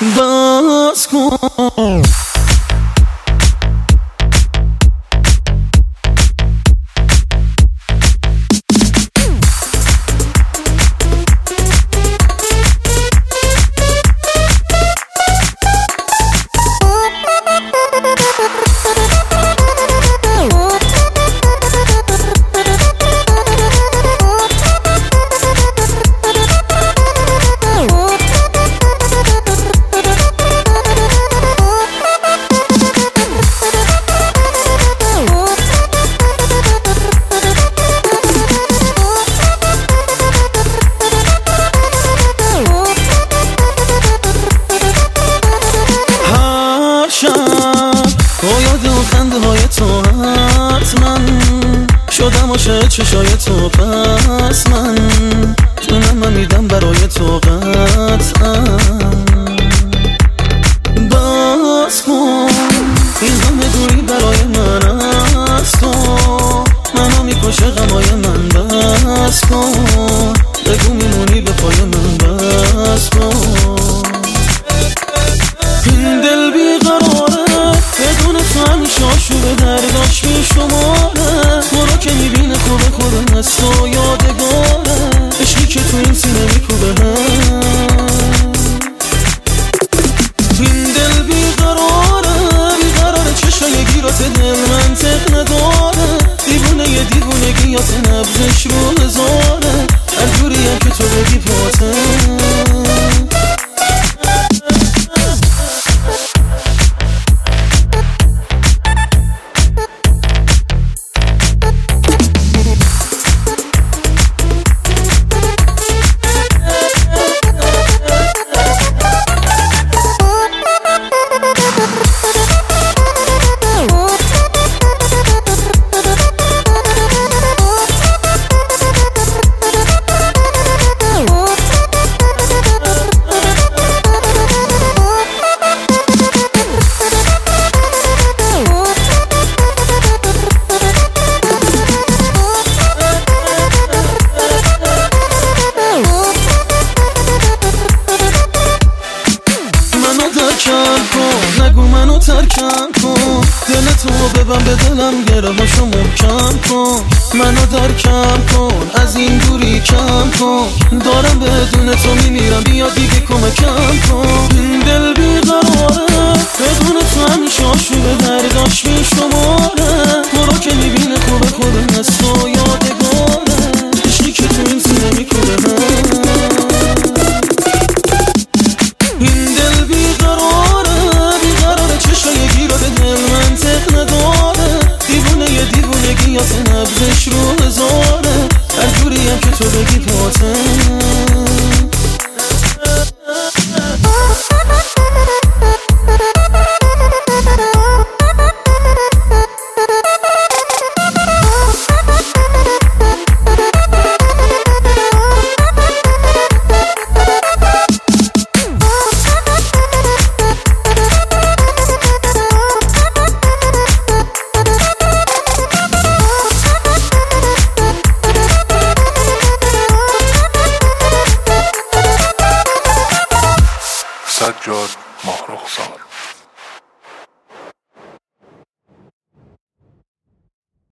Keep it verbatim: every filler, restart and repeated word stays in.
باز کن. با یاد و خنده های تو حتما شدم عاشق چشای تو، پس من جونم من میدم برای تو قطعا. باز کن این همه دوری برای من از تو، منو میکشه غمای من. بس کن بگو میمونی به پای من. بس کن این دل بیقراره بدون تو همیشه آشوب درداش بیشماره. تو رو که میبینه خوبه خوبه از تو یادگاره، عشقی که تو این سینه میکوبه. این دل بیقراره بیقراره چشای گیرات دل منطق نداره، دیوونه یه دیوونگیات نبزش رو هزاره، هر جوری هم که تو بگی پاته. نگو منو ترکم کن، دل تو ببن به دلم گره هاشو محکم کن. منو درکم کن از این دوری کم کن، دارم بدون تو میمیرم. بیا